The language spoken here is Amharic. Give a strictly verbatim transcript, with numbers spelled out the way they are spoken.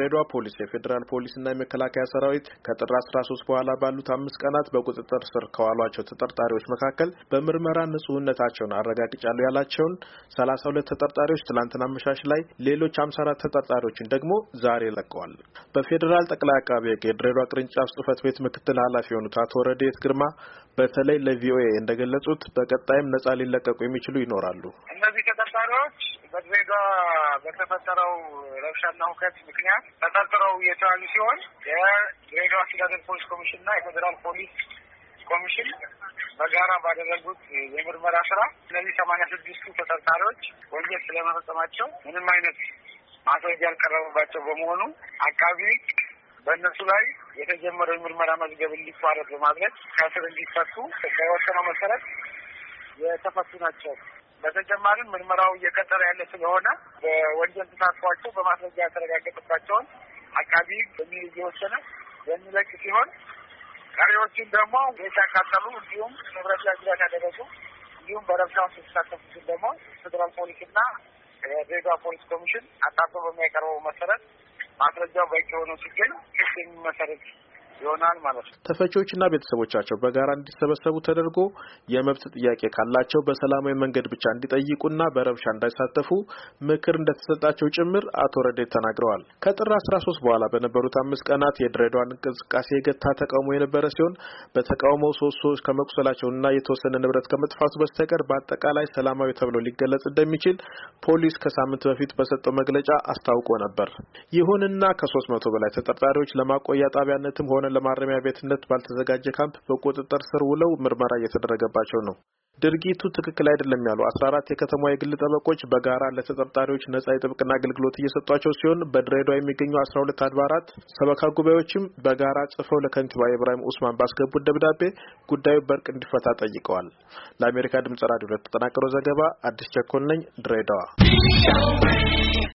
የድሬዳዋ ፖሊስ የፌደራል ፖሊስና የመከላከያ ሰራዊት ከጥር አስራ ሶስት በኋላ ባሉት አምስት ቀናት በቁጥጥር ስር ከዋሏቸው ተጠርጣሪዎች መካከል በምርመራ ንጹህነታቸውን አረጋግጫለሁ ያላቸውን ሰላሳ ሁለት ተጠርጣሪዎች ትላንትና አመሻሽ ላይ ሌሎች ሃምሳ አራት ተጠርጣሪዎችን ደግሞ ዛሬ ለቀዋል። በፌደራል ጠቅላይ አቃቤ ሕግ የድሬዳዋ ቅርንጫፍ ጽህፈት ቤት ምክትል ኃላፊ የሆኑት አቶ ረዴት ግርማ በተለይ ለቪኦኤ እንደገለጹት በቀጣይም ነጻ ሊለቀቁ የሚችሉ ይኖራሉ። እነዚህ ተጠርጣሪዎች በድሬዳዋ በተፈጠረው ረብሻና ሁከት ምክንያት ተጠርጥረው የተያዙ ሲሆን የድሬዳዋ አስተዳደር ፖሊስ ኮሚሽንና የፌደራል ፖሊስ ኮሚሽን በጋራ ባደረጉት የምርመራ ስራ እነዚህ ሰማንያ ስድስቱ ተጠርጣሪዎች ወንጀል ስለመፈጸማቸው ምንም አይነት ማስረጃ ያልቀረበባቸው በመሆኑ አቃቢ በእነሱ ላይ የተጀመረው የምርመራ መዝገብ እንዲቋረጥ በማድረግ ከእስር እንዲፈቱ በወሰነው መሰረት የተፈቱ ናቸው። በተጨማሪም ምርመራው እየቀጠለ ያለ ስለሆነ በወንጀል ተሳትፏቸው በማስረጃ ያተረጋገጠባቸውን አቃቢ በሚል እየወሰነ የሚለቅ ሲሆን ቀሪዎችን ደግሞ ቤት ያቃጠሉ እንዲሁም ንብረት ላይ ጉዳት ያደረሱ እንዲሁም በረብሻ ውስጥ የተሳተፉትን ደግሞ ፌደራል ፖሊስና የድሬዳዋ ፖሊስ ኮሚሽን አጣርቶ በሚያቀርበው መሰረት ማስረጃው በቂ ሆኖ ሲገኝ ክስ የሚመሰረት ይሆናል ማለት ነው። ተፈቺዎችና ቤተሰቦቻቸው በጋራ እንዲሰበሰቡ ተደርጎ የመብት ጥያቄ ካላቸው በሰላማዊ መንገድ ብቻ እንዲጠይቁና በረብሻ እንዳይሳተፉ ምክር እንደተሰጣቸው ጭምር አቶ ረዴት ተናግረዋል። ከጥር አስራ ሶስት በኋላ በነበሩት አምስት ቀናት የድሬዳዋን እንቅስቃሴ የገታ ተቃውሞ የነበረ ሲሆን በተቃውሞው ሶስት ሰዎች ከመቁሰላቸውና የተወሰነ ንብረት ከመጥፋቱ በስተቀር በአጠቃላይ ሰላማዊ ተብሎ ሊገለጽ እንደሚችል ፖሊስ ከሳምንት በፊት በሰጠው መግለጫ አስታውቆ ነበር። ይሁንና ከሶስት መቶ በላይ ተጠርጣሪዎች ለማቆያ ጣቢያነትም ሆነ ለማረሚያ ቤትነት ባልተዘጋጀ ካምፕ በቁጥጥር ስር ውለው ምርመራ እየተደረገባቸው ነው። ድርጊቱ ትክክል አይደለም ያሉ አስራ አራት የከተማዋ የግል ጠበቆች በጋራ ለተጠርጣሪዎች ነጻ የጥብቅና አገልግሎት እየሰጧቸው ሲሆን በድሬዳዋ የሚገኙ አስራ ሁለት አድባራት ሰበካ ጉባኤዎችም በጋራ ጽፈው ለከንቲባ ኢብራሂም ኡስማን ባስገቡት ደብዳቤ ጉዳዩ በእርቅ እንዲፈታ ጠይቀዋል። ለአሜሪካ ድምጽ ራዲዮ ለተጠናቀረው ዘገባ አዲስ ቸኮል ነኝ፣ ድሬዳዋ።